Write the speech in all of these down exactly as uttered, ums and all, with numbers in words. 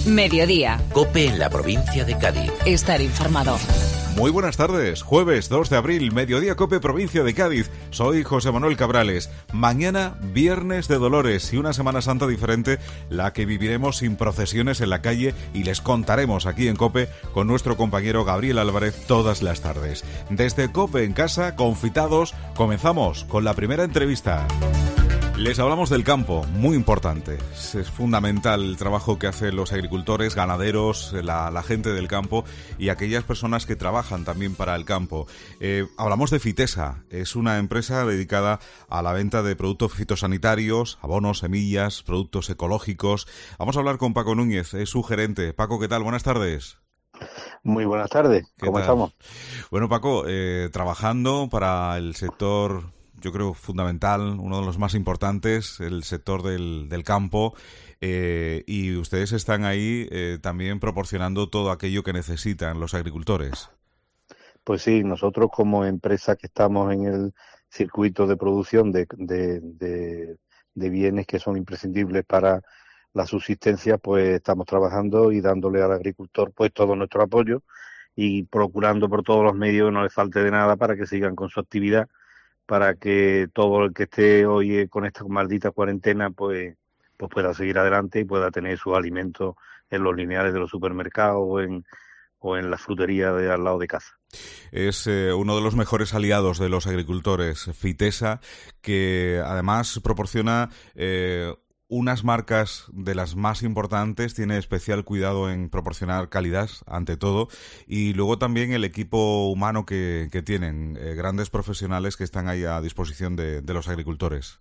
Mediodía. COPE en la provincia de Cádiz. Estar informado. Muy buenas tardes, jueves dos de abril, Mediodía COPE, provincia de Cádiz. Soy José Manuel Cabrales. Mañana, Viernes de Dolores y una Semana Santa diferente, la que viviremos sin procesiones en la calle, y les contaremos aquí en COPE con nuestro compañero Gabriel Álvarez todas las tardes. Desde COPE en casa, confitados, comenzamos con la primera entrevista. Les hablamos del campo, muy importante. Es fundamental el trabajo que hacen los agricultores, ganaderos, la, la gente del campo y aquellas personas que trabajan también para el campo. Eh, hablamos de Fitesa, es una empresa dedicada a la venta de productos fitosanitarios, abonos, semillas, productos ecológicos. Vamos a hablar con Paco Núñez, es su gerente. Paco, ¿qué tal? Buenas tardes. Muy buenas tardes, ¿cómo estamos? Bueno, Paco, eh, trabajando para el sector, yo creo, fundamental, uno de los más importantes, el sector del, del campo, eh, y ustedes están ahí eh, también proporcionando todo aquello que necesitan los agricultores. Pues sí, nosotros como empresa que estamos en el circuito de producción de, de, de, de bienes que son imprescindibles para la subsistencia, pues estamos trabajando y dándole al agricultor pues todo nuestro apoyo y procurando por todos los medios que no les falte de nada para que sigan con su actividad, para que todo el que esté hoy con esta maldita cuarentena pues, pues pueda seguir adelante y pueda tener sus alimentos en los lineales de los supermercados o en, o en la frutería de al lado de casa. Es eh, uno de los mejores aliados de los agricultores, Fitesa, que además proporciona eh, unas marcas de las más importantes, tiene especial cuidado en proporcionar calidad ante todo, y luego también el equipo humano que, que tienen, eh, grandes profesionales que están ahí a disposición de, de los agricultores.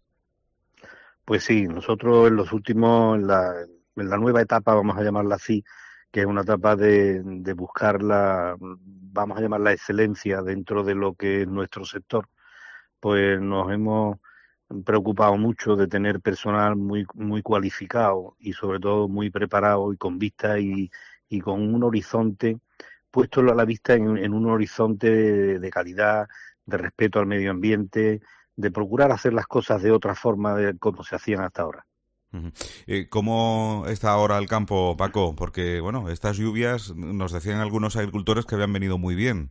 Pues sí, nosotros en los últimos, en la, en la nueva etapa, vamos a llamarla así, que es una etapa de, de buscar la, vamos a llamar la excelencia dentro de lo que es nuestro sector, pues nos hemos preocupado mucho de tener personal muy muy cualificado y sobre todo muy preparado y con vista y, y con un horizonte, puesto a la vista en, en un horizonte de, de calidad, de respeto al medio ambiente, de procurar hacer las cosas de otra forma de como se hacían hasta ahora. Uh-huh. Eh, ¿Cómo está ahora el campo, Paco? Porque, bueno, estas lluvias, nos decían algunos agricultores que habían venido muy bien.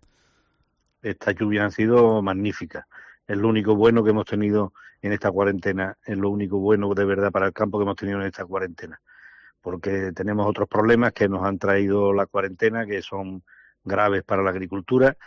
Estas lluvias han sido magníficas. Es lo único bueno que hemos tenido en esta cuarentena, es lo único bueno de verdad para el campo que hemos tenido en esta cuarentena. Porque tenemos otros problemas que nos han traído la cuarentena, que son graves para la agricultura,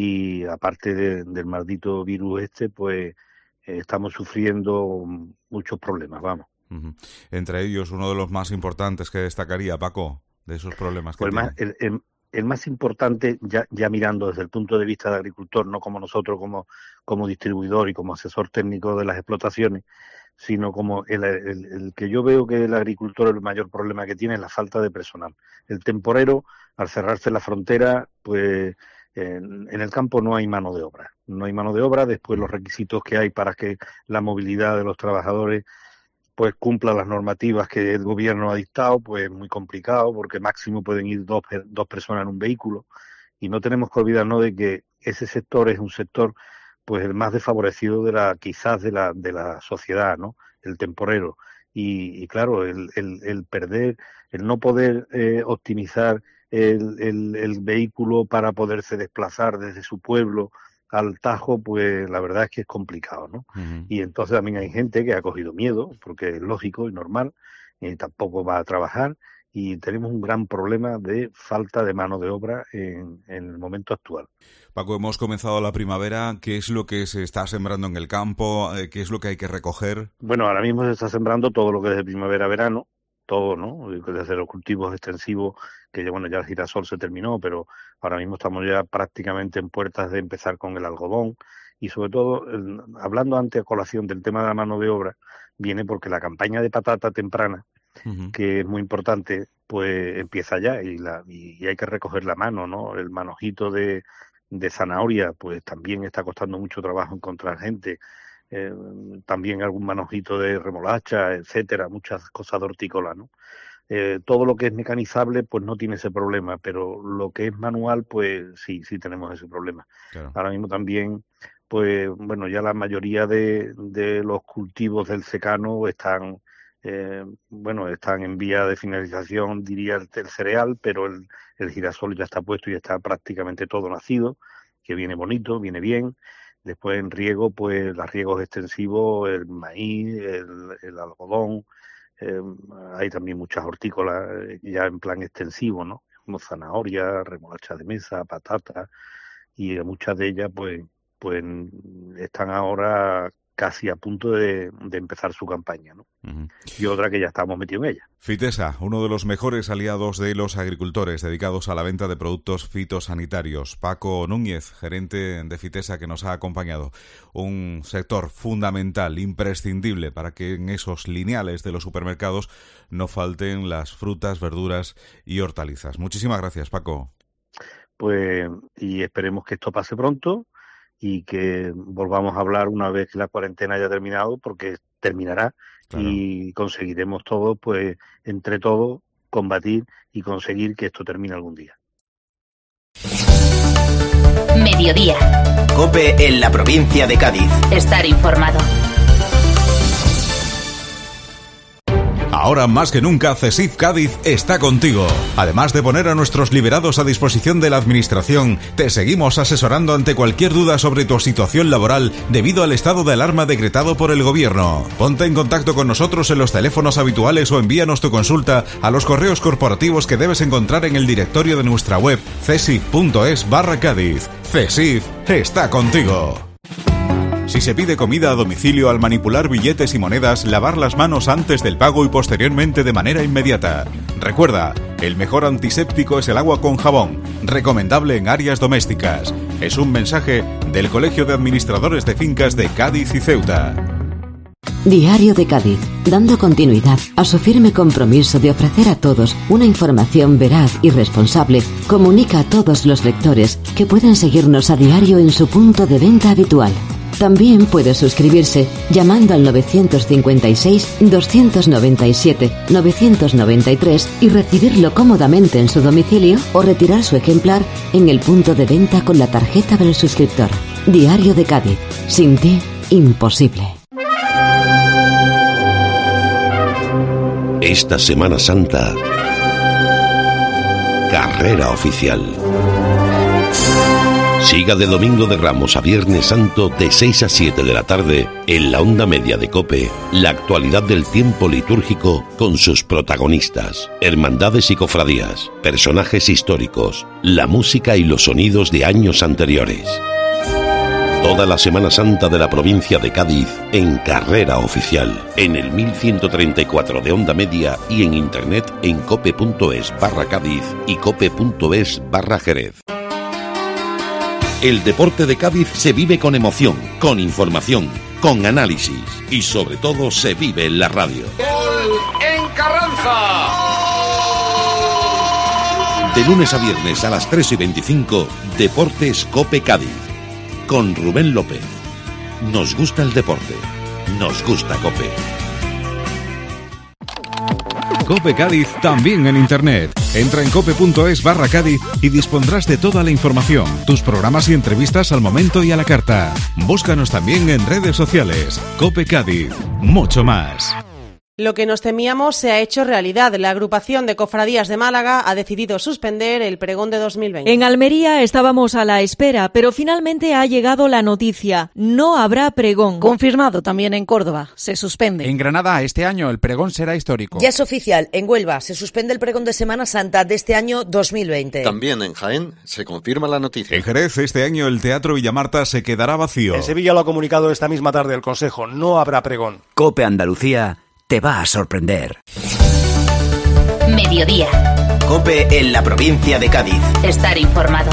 y aparte de, del maldito virus este, pues eh, estamos sufriendo muchos problemas, vamos. Uh-huh. Entre ellos, uno de los más importantes que destacaría, Paco, de esos problemas que pues tiene. Más, el, el, el más importante, ya, ya mirando desde el punto de vista del agricultor, no como nosotros como, como distribuidor y como asesor técnico de las explotaciones, sino como el, el, el que yo veo que el agricultor el mayor problema que tiene es la falta de personal. El temporero, al cerrarse la frontera, pues en, en el campo no hay mano de obra. No hay mano de obra, después los requisitos que hay para que la movilidad de los trabajadores pues cumpla las normativas que el gobierno ha dictado, pues es muy complicado, porque máximo pueden ir dos, dos personas en un vehículo, y no tenemos que olvidarnos de que ese sector es un sector pues el más desfavorecido de la quizás de la de la sociedad, ¿no? El temporero. Y, y claro, el, el, el perder, el no poder eh, optimizar el, el, el vehículo para poderse desplazar desde su pueblo al Tajo, pues la verdad es que es complicado, ¿no? Uh-huh. Y entonces también hay gente que ha cogido miedo, porque es lógico y normal, y tampoco va a trabajar, y tenemos un gran problema de falta de mano de obra en, en el momento actual. Paco, hemos comenzado la primavera. ¿Qué es lo que se está sembrando en el campo? ¿Qué es lo que hay que recoger? Bueno, ahora mismo se está sembrando todo lo que es de primavera a verano, todo, ¿no? Desde los cultivos extensivos, que ya, bueno, ya el girasol se terminó, pero ahora mismo estamos ya prácticamente en puertas de empezar con el algodón, y sobre todo, el, hablando antes a colación del tema de la mano de obra, viene porque la campaña de patata temprana, uh-huh, que es muy importante, pues empieza ya, y, la, y, y hay que recoger la mano, ¿no? El manojito de, de zanahoria, pues también está costando mucho trabajo encontrar gente. Eh, también algún manojito de remolacha, etcétera, muchas cosas de hortícola, ¿no? Eh, todo lo que es mecanizable pues no tiene ese problema, pero lo que es manual pues sí, sí tenemos ese problema. Claro. Ahora mismo también pues bueno, ya la mayoría de, de los cultivos del secano están Eh, bueno, están en vía de finalización, diría, el, el cereal, pero el, el girasol ya está puesto y está prácticamente todo nacido, que viene bonito, viene bien. Después en riego, pues los riegos extensivos, el maíz, el, el algodón, eh, hay también muchas hortícolas ya en plan extensivo, ¿no? Como zanahoria, remolacha de mesa, patata, y muchas de ellas, pues, pues están ahora casi a punto de, de empezar su campaña, ¿no? Uh-huh. Y otra que ya estamos metidos en ella. Fitesa, uno de los mejores aliados de los agricultores dedicados a la venta de productos fitosanitarios. Paco Núñez, gerente de Fitesa, que nos ha acompañado. Un sector fundamental, imprescindible, para que en esos lineales de los supermercados no falten las frutas, verduras y hortalizas. Muchísimas gracias, Paco. Pues, y esperemos que esto pase pronto y que volvamos a hablar una vez que la cuarentena haya terminado, porque terminará, claro. Y conseguiremos todos, pues, entre todos, combatir y conseguir que esto termine algún día. Mediodía. COPE en la provincia de Cádiz. Estar informado. Ahora más que nunca, CESIF Cádiz está contigo. Además de poner a nuestros liberados a disposición de la Administración, te seguimos asesorando ante cualquier duda sobre tu situación laboral debido al estado de alarma decretado por el Gobierno. Ponte en contacto con nosotros en los teléfonos habituales o envíanos tu consulta a los correos corporativos que debes encontrar en el directorio de nuestra web cesif punto es barra Cádiz. CESIF está contigo. Si se pide comida a domicilio, al manipular billetes y monedas, lavar las manos antes del pago y posteriormente de manera inmediata. Recuerda, el mejor antiséptico es el agua con jabón, recomendable en áreas domésticas. Es un mensaje del Colegio de Administradores de Fincas de Cádiz y Ceuta. Diario de Cádiz, dando continuidad a su firme compromiso de ofrecer a todos una información veraz y responsable, comunica a todos los lectores que pueden seguirnos a diario en su punto de venta habitual. También puede suscribirse llamando al novecientos cincuenta y seis, doscientos noventa y siete, novecientos noventa y tres y recibirlo cómodamente en su domicilio o retirar su ejemplar en el punto de venta con la tarjeta del suscriptor. Diario de Cádiz. Sin ti, imposible. Esta Semana Santa, carrera oficial. Siga de Domingo de Ramos a Viernes Santo de seis a siete de la tarde en la onda media de COPE, la actualidad del tiempo litúrgico con sus protagonistas, hermandades y cofradías, personajes históricos, la música y los sonidos de años anteriores. Toda la Semana Santa de la provincia de Cádiz en carrera oficial, en el mil ciento treinta y cuatro de onda media y en internet en cope.es barra Cádiz y cope.es barra Jerez. El deporte de Cádiz se vive con emoción, con información, con análisis y sobre todo se vive en la radio. ¡Gol en Carranza! De lunes a viernes a las tres y veinticinco, Deportes COPE Cádiz. Con Rubén López. Nos gusta el deporte. Nos gusta COPE. COPE Cádiz también en internet. Entra en cope.es barra Cádiz y dispondrás de toda la información, tus programas y entrevistas al momento y a la carta. Búscanos también en redes sociales. COPE Cádiz. Mucho más. Lo que nos temíamos se ha hecho realidad. La agrupación de cofradías de Málaga ha decidido suspender el pregón de dos mil veinte. En Almería estábamos a la espera, pero finalmente ha llegado la noticia. No habrá pregón. Confirmado también en Córdoba. Se suspende. En Granada este año el pregón será histórico. Ya es oficial. En Huelva se suspende el pregón de Semana Santa de este año dos mil veinte. También en Jaén se confirma la noticia. En Jerez este año el Teatro Villamarta se quedará vacío. En Sevilla lo ha comunicado esta misma tarde el Consejo. No habrá pregón. COPE Andalucía te va a sorprender. Mediodía. COPE en la provincia de Cádiz. Estar informado.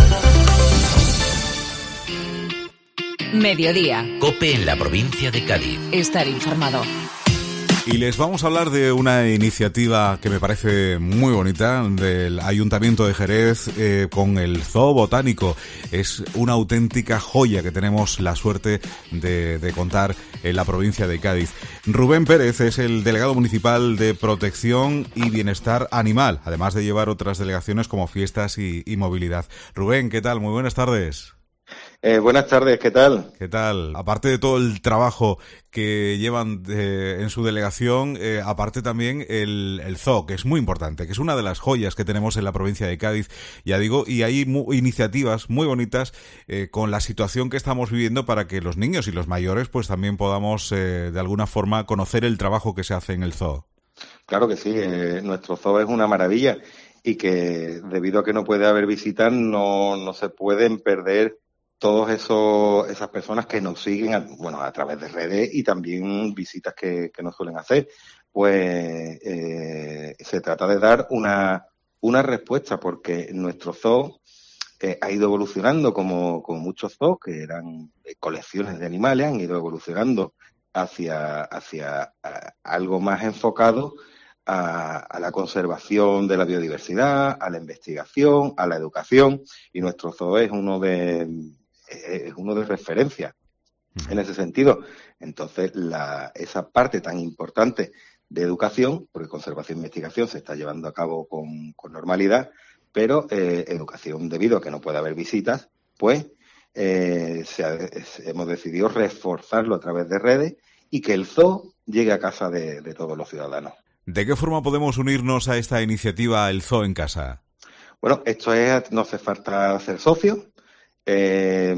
Mediodía. COPE en la provincia de Cádiz. Estar informado. Y les vamos a hablar de una iniciativa que me parece muy bonita del Ayuntamiento de Jerez eh, con el Zoo Botánico. Es una auténtica joya que tenemos la suerte de, de contar en la provincia de Cádiz. Rubén Pérez es el delegado municipal de Protección y Bienestar Animal, además de llevar otras delegaciones como fiestas y, y movilidad. Rubén, ¿qué tal? Muy buenas tardes. Eh, buenas tardes, ¿qué tal? ¿Qué tal? Aparte de todo el trabajo que llevan eh, en su delegación, eh, aparte también el, el zoo, que es muy importante, que es una de las joyas que tenemos en la provincia de Cádiz, ya digo, y hay mu- iniciativas muy bonitas eh, con la situación que estamos viviendo para que los niños y los mayores pues también podamos eh, de alguna forma conocer el trabajo que se hace en el zoo. Claro que sí, eh, nuestro zoo es una maravilla y que debido a que no puede haber visitas no, no se pueden perder todos esos esas personas que nos siguen a, bueno a través de redes y también visitas que, que nos suelen hacer. Pues eh, se trata de dar una, una respuesta porque nuestro zoo eh, ha ido evolucionando como, como muchos zoos que eran colecciones de animales, han ido evolucionando hacia, hacia a, algo más enfocado A, a la conservación de la biodiversidad, a la investigación, a la educación, y nuestro zoo es uno de es uno de referencia en ese sentido. Entonces, la, esa parte tan importante de educación, porque conservación e investigación se está llevando a cabo con, con normalidad, pero eh, educación, debido a que no puede haber visitas, pues eh, se ha, hemos decidido reforzarlo a través de redes y que el zoo llegue a casa de, de todos los ciudadanos. ¿De qué forma podemos unirnos a esta iniciativa El Zoo en Casa? Bueno, esto es, no hace falta ser socio, eh,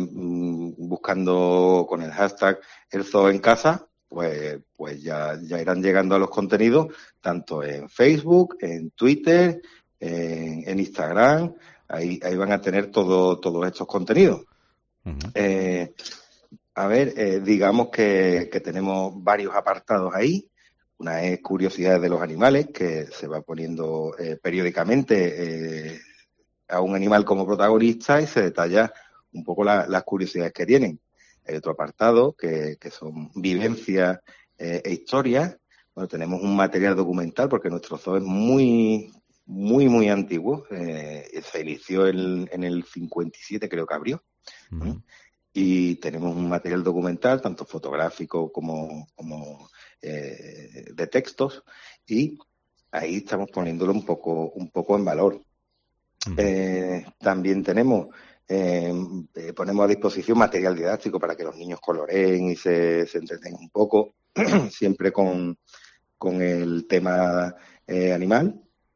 buscando con el hashtag El Zoo en Casa, pues, pues ya, ya irán llegando a los contenidos, tanto en Facebook, en Twitter, en, en Instagram, ahí, ahí van a tener todo, todos estos contenidos. Uh-huh. Eh, a ver, eh, digamos que, que tenemos varios apartados ahí. Una es curiosidades de los animales, que se va poniendo eh, periódicamente eh, a un animal como protagonista y se detalla un poco la, las curiosidades que tienen. Hay otro apartado que, que son vivencias eh, e historias. Bueno, tenemos un material documental porque nuestro zoo es muy, muy, muy antiguo. Eh, se inició en, en el cincuenta y siete, creo que abrió. Uh-huh. ¿eh? Y tenemos un material documental, tanto fotográfico como... como Eh, de textos, y ahí estamos poniéndolo un poco un poco en valor. Uh-huh. Eh, también tenemos eh, eh, ponemos a disposición material didáctico para que los niños coloreen y se, se entretengan un poco, siempre con, con el tema eh, animal.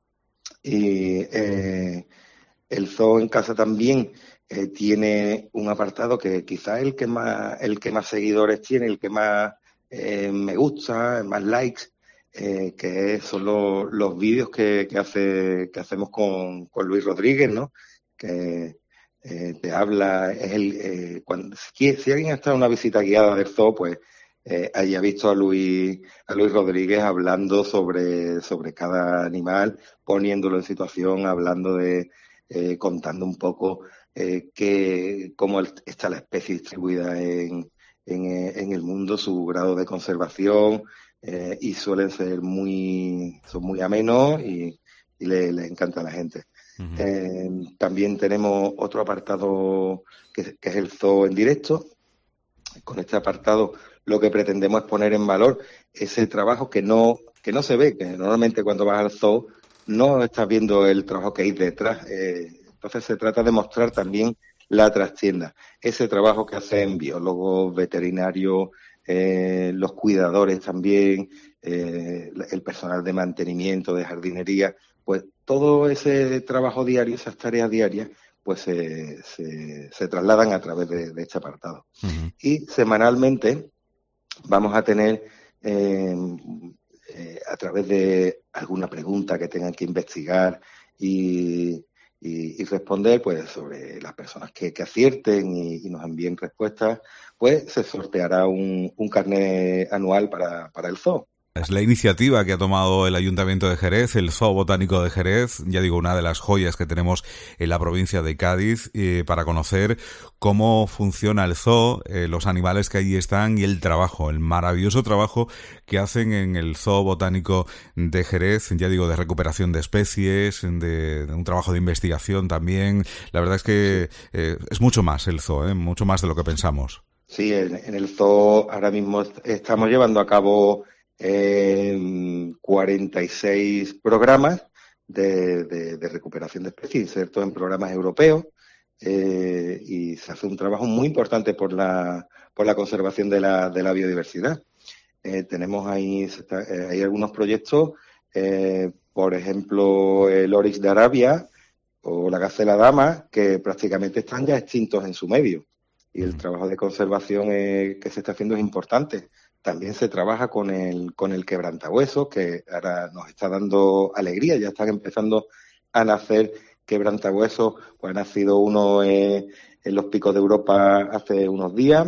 Y eh, el zoo en casa también eh, tiene un apartado que quizás el que más el que más seguidores tiene, el que más Eh, me gusta, más likes, eh, que son los, los vídeos que, que hace que hacemos con, con Luis Rodríguez, ¿no? Que eh, te habla, es el, eh, cuando, si, si alguien ha estado en una visita guiada del zoo, pues eh, haya visto a Luis a Luis Rodríguez hablando sobre, sobre cada animal, poniéndolo en situación, hablando de, eh, contando un poco eh, que, cómo está la especie distribuida en En, en el mundo, su grado de conservación, eh, y suelen ser muy, son muy amenos y, y le, le encanta a la gente. Uh-huh. Eh, también tenemos otro apartado que, que es el zoo en directo. Con este apartado lo que pretendemos es poner en valor ese trabajo que no, que no se ve, que normalmente cuando vas al zoo no estás viendo el trabajo que hay detrás. Eh, entonces se trata de mostrar también la trastienda, ese trabajo que hacen biólogos, veterinarios, eh, los cuidadores también, eh, el personal de mantenimiento, de jardinería, pues todo ese trabajo diario, esas tareas diarias, pues se, se, se trasladan a través de, de este apartado. Uh-huh. Y semanalmente vamos a tener, eh, eh, a través de alguna pregunta que tengan que investigar y Y, y responder, pues, sobre las personas que, que acierten y, y nos envíen respuestas, pues se sorteará un, un carnet anual para, para el zoo. Es la iniciativa que ha tomado el Ayuntamiento de Jerez, el Zoo Botánico de Jerez, ya digo, una de las joyas que tenemos en la provincia de Cádiz, eh, para conocer cómo funciona el zoo, eh, los animales que allí están y el trabajo, el maravilloso trabajo que hacen en el Zoo Botánico de Jerez, ya digo, de recuperación de especies, de, de un trabajo de investigación también. La verdad es que eh, es mucho más el zoo, eh, mucho más de lo que pensamos. Sí, en, en el zoo ahora mismo estamos llevando a cabo Eh, cuarenta y seis programas de, de, de recuperación de especies, insertos en programas europeos, eh, y se hace un trabajo muy importante por la, por la conservación de la, de la biodiversidad. Eh, tenemos ahí, eh, hay algunos proyectos, eh, por ejemplo, el Oryx de Arabia o la gacela dama, que prácticamente están ya extintos en su medio. Y el trabajo de conservación eh, que se está haciendo es importante. También se trabaja con el, con el quebrantahuesos, que ahora nos está dando alegría. Ya están empezando a nacer quebrantahuesos. Pues ha nacido uno eh, en los Picos de Europa hace unos días.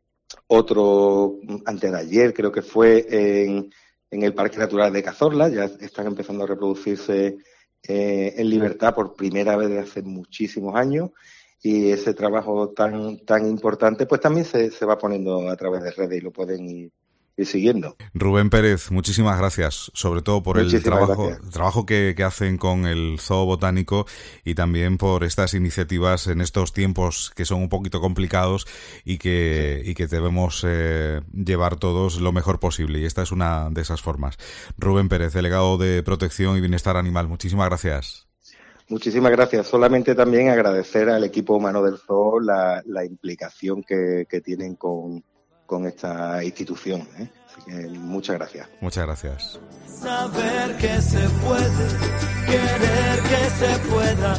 Otro, antes de ayer, creo que fue en, en el Parque Natural de Cazorla. Ya están empezando a reproducirse eh, en libertad por primera vez desde hace muchísimos años. Y ese trabajo tan tan importante pues también se, se va poniendo a través de redes y lo pueden ir, ir siguiendo. Rubén Pérez, muchísimas gracias, sobre todo por muchísimas el trabajo trabajo que, que hacen con el Zoo Botánico y también por estas iniciativas en estos tiempos que son un poquito complicados y que, sí. y que debemos eh, llevar todos lo mejor posible, y esta es una de esas formas. Rubén Pérez, delegado de Protección y Bienestar Animal, muchísimas gracias. Muchísimas gracias. Solamente también agradecer al equipo humano del Zoo la, la implicación que, que tienen con, con esta institución, ¿eh? Así que muchas gracias. Muchas gracias. Saber que se puede, querer que se pueda,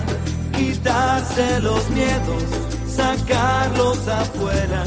quitarse los miedos, sacarlos afuera,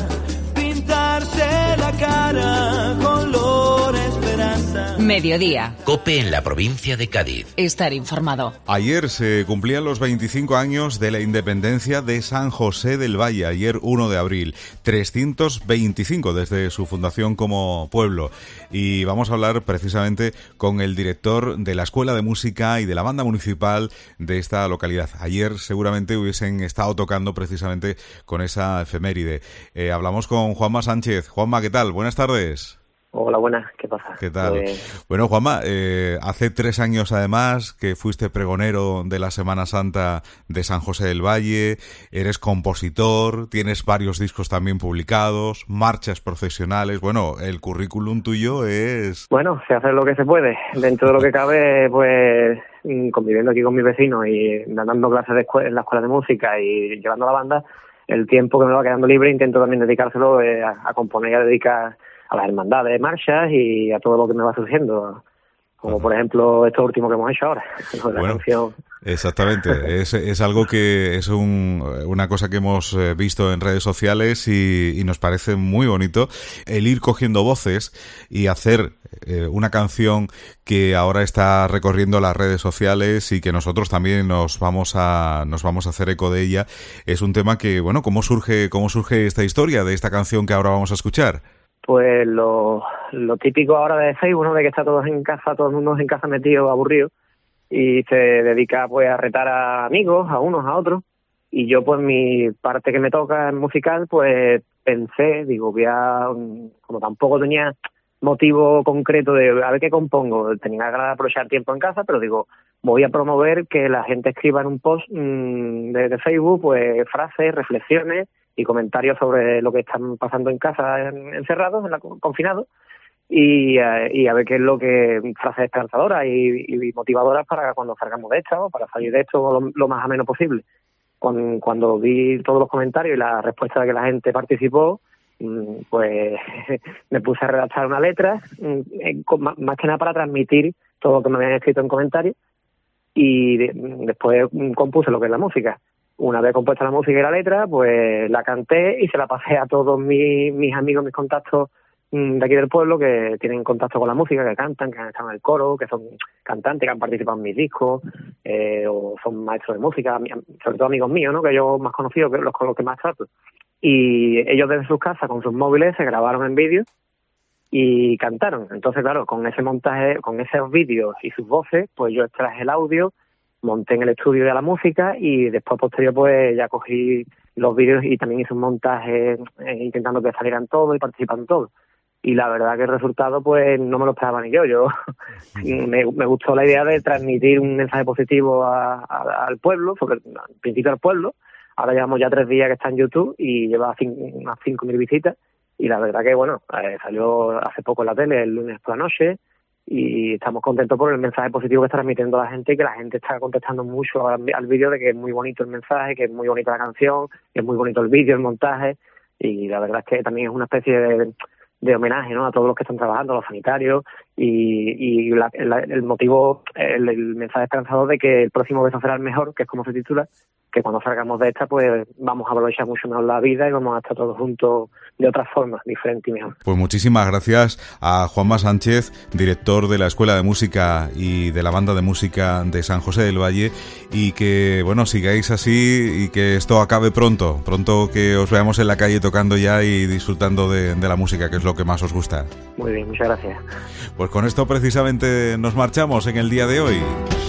pintarse la cara, color esperanza. Mediodía. COPE en la provincia de Cádiz. Estar informado. Ayer se cumplían los veinticinco años de la independencia de San José del Valle, ayer uno de abril, trescientos veinticinco desde su fundación como pueblo. Y vamos a hablar precisamente con el director de la Escuela de Música y de la Banda Municipal de esta localidad. Ayer seguramente hubiesen estado tocando precisamente con esa efeméride. Eh, hablamos con Juanma Sánchez. Juanma, ¿qué tal? Buenas tardes. Hola, buenas, ¿qué pasa? ¿Qué tal? Pues... Bueno, Juanma, eh, hace tres años además que fuiste pregonero de la Semana Santa de San José del Valle, eres compositor, tienes varios discos también publicados, marchas procesionales, bueno, el currículum tuyo es... Bueno, se hace lo que se puede, dentro de lo que cabe, pues conviviendo aquí con mis vecinos y dando clases de escuela, en la escuela de música y llevando la banda, el tiempo que me va quedando libre intento también dedicárselo eh, a, a componer y a dedicar a las hermandades, marchas y a todo lo que me va surgiendo, como por ejemplo esto último que hemos hecho ahora, la bueno, canción. Exactamente, es, es algo que es un, una cosa que hemos visto en redes sociales y, y nos parece muy bonito, el ir cogiendo voces y hacer eh, una canción que ahora está recorriendo las redes sociales y que nosotros también nos vamos a nos vamos a hacer eco de ella. Es un tema que, bueno, ¿cómo surge, cómo surge esta historia de esta canción que ahora vamos a escuchar? Pues lo, lo típico ahora de Facebook, ¿no? De que está todos en casa, todo el mundo en casa metido, aburrido, y se dedica pues a retar a amigos, a unos, a otros, y yo pues mi parte que me toca en musical, pues pensé, digo, voy a, como tampoco tenía motivo concreto de a ver qué compongo, tenía ganas de aprovechar tiempo en casa, pero digo, voy a promover que la gente escriba en un post mmm, de, de Facebook, pues frases, reflexiones y comentarios sobre lo que están pasando en casa en, encerrados, en la, confinados, y, uh, y a ver qué es lo que, frases esperanzadoras y, y motivadoras para cuando salgamos de esto, para salir de esto lo, lo más ameno posible. Cuando, cuando vi todos los comentarios y la respuesta de que la gente participó, pues me puse a redactar una letra, más que nada para transmitir todo lo que me habían escrito en comentarios, y después compuse lo que es la música. Una vez compuesta la música y la letra, pues la canté y se la pasé a todos mis, mis amigos, mis contactos de aquí del pueblo que tienen contacto con la música, que cantan, que han estado en el coro, que son cantantes, que han participado en mis discos, eh, o son maestros de música, sobre todo amigos míos, ¿no? Que yo más conocido, que los con los que más trato. Y ellos desde sus casas, con sus móviles, se grabaron en vídeo y cantaron. Entonces, claro, con ese montaje, con esos vídeos y sus voces, pues yo extraje el audio, monté en el estudio de la música y después posterior pues ya cogí los vídeos y también hice un montaje eh, intentando que salieran todos y participando todos. Y la verdad que el resultado pues no me lo esperaba ni yo. Yo me, me gustó la idea de transmitir un mensaje positivo a, a, al pueblo, sobre al principio al pueblo. Ahora llevamos ya tres días que está en YouTube y lleva cinco, unas cinco mil visitas. Y la verdad que, bueno, eh, salió hace poco en la tele, el lunes por la noche, y estamos contentos por el mensaje positivo que está transmitiendo la gente y que la gente está contestando mucho al, al vídeo de que es muy bonito el mensaje, que es muy bonita la canción, que es muy bonito el vídeo, el montaje, y la verdad es que también es una especie de, de homenaje, ¿no?, a todos los que están trabajando, a los sanitarios, y, y la, la, el motivo, el, el mensaje esperanzador de que el próximo beso será el mejor, que es como se titula, que cuando salgamos de esta, pues vamos a aprovechar mucho más la vida y vamos a estar todos juntos de otras formas, diferentes y mejor. Pues muchísimas gracias a Juanma Sánchez, director de la Escuela de Música y de la Banda de Música de San José del Valle, y que, bueno, sigáis así y que esto acabe pronto, pronto que os veamos en la calle tocando ya y disfrutando de, de la música, que es lo que más os gusta. Muy bien, muchas gracias. Pues con esto precisamente nos marchamos en el día de hoy.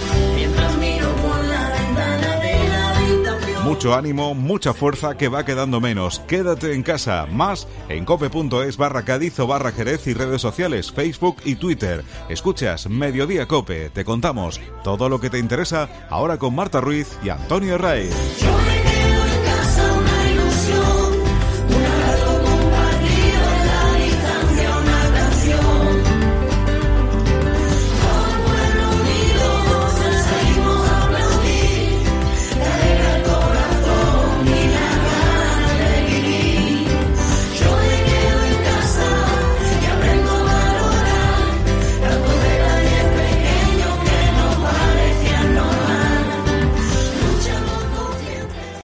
Mucho ánimo, mucha fuerza, que va quedando menos. Quédate en casa. Más en cope.es barra Cádiz o barra Jerez y redes sociales, Facebook y Twitter. Escuchas Mediodía Cope. Te contamos todo lo que te interesa ahora con Marta Ruiz y Antonio Raiz.